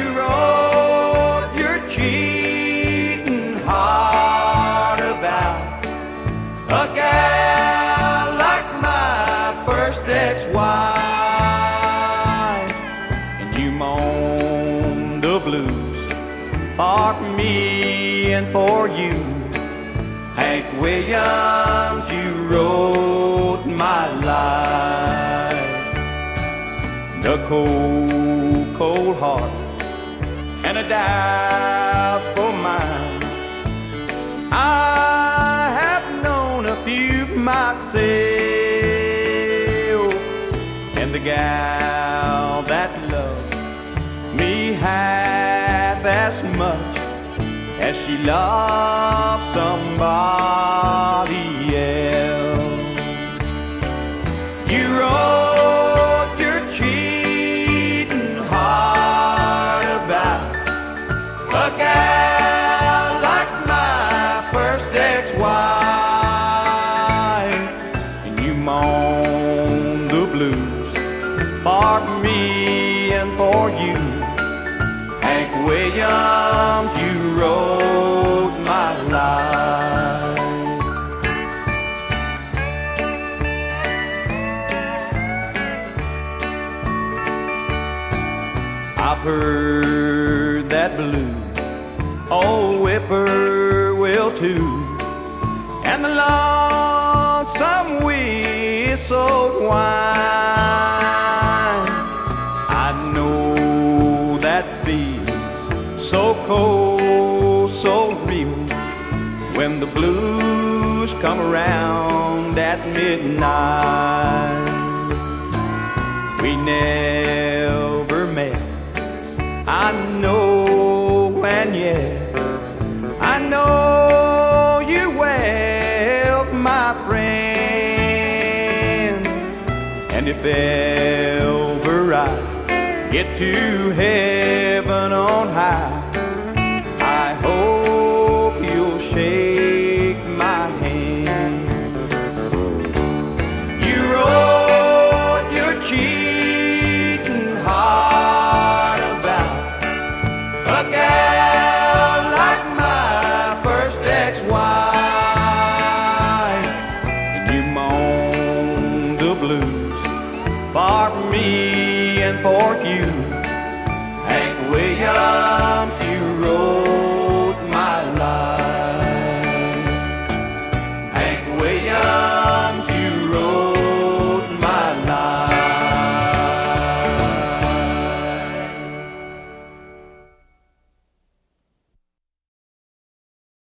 You wrote your cheating heart about a gal like my first ex-wife, and you moaned the blues for me and for you. Hank Williams, you wrote my life. The cold, cold heart and a doubtful mind. I have known a few myself, and the gal that loved me half as much as she loves somebody else. You wrote your cheating heart about a gal like my first ex-wife, and you moaned the blues for me and for you. Hank Williams, you wrote my life. I've heard that blue old whippoorwill too, and the lonesome whistle whine. I know that feeling so cold, so real, when the blues come around at midnight. We never met, I know, and yet I know you well, my friend. And if ever I get to heaven on high, I hope you'll shake my hand. You wrote your cheating heart about a gal like my first ex-wife, and you moaned the blues for me and for you. Hank Williams,